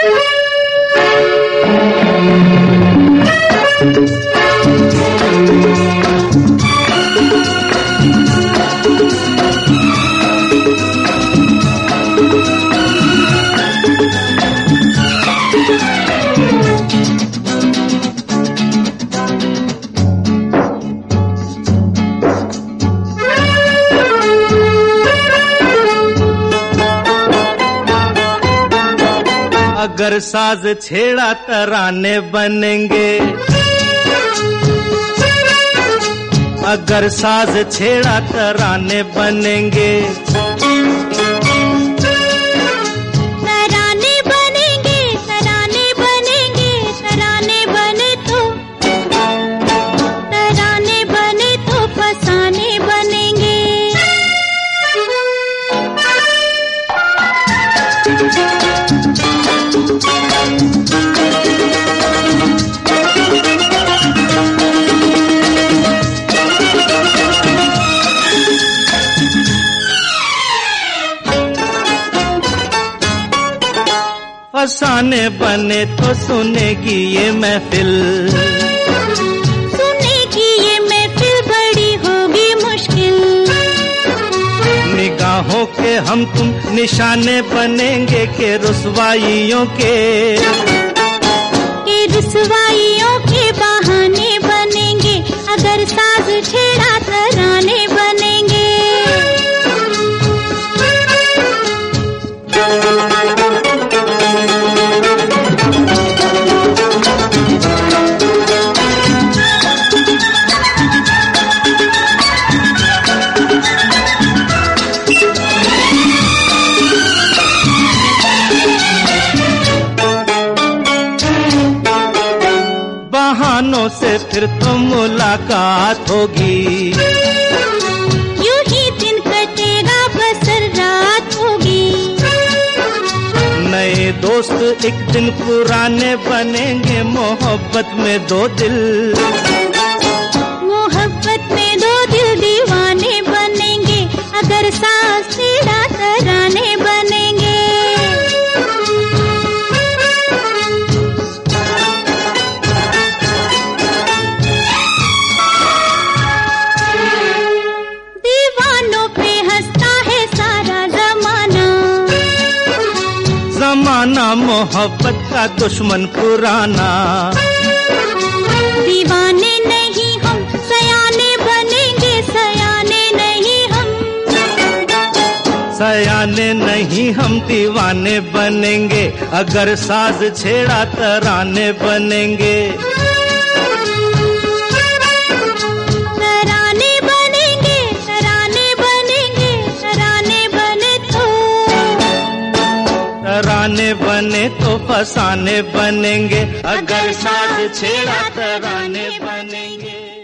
अगर साज छेड़ा तराने बनेंगे, अगर साज छेड़ा तराने बनेंगे, तराने बनेंगे, तराने बनेंगे, तराने बने तो, तराने बने तो फसाने बनेंगे। फसाने बने तो सुनेगी ये महफिल, सुनेगी ये महफिल बड़ी होगी मुश्किल। निगाहों के हम तुम निशाने बनेंगे के रुसवाइयों के रुसवाइयों के बहाने बनेंगे। अगर साज छेड़ा तराने बनेंगे। बहानों से फिर तो मुलाकात होगी, यूं ही दिन कटेगा बसर रात होगी। नए दोस्त एक दिन पुराने बनेंगे, मोहब्बत में दो दिल, मोहब्बत में दो दिल दीवाने बनेंगे। अगर साज छेड़ा तराने बनेंगे। जमाना मोहब्बत का दुश्मन पुराना, दीवाने नहीं हम सयाने बनेंगे, सयाने नहीं हम, सयाने नहीं हम दीवाने बनेंगे। अगर साज छेड़ा तराने बनेंगे। तराने बनेंगे, तराने बनेंगे, तराने बने तो, तराने बने तो फसाने बनेंगे। अगर साज छेड़ा तराने बनेंगे।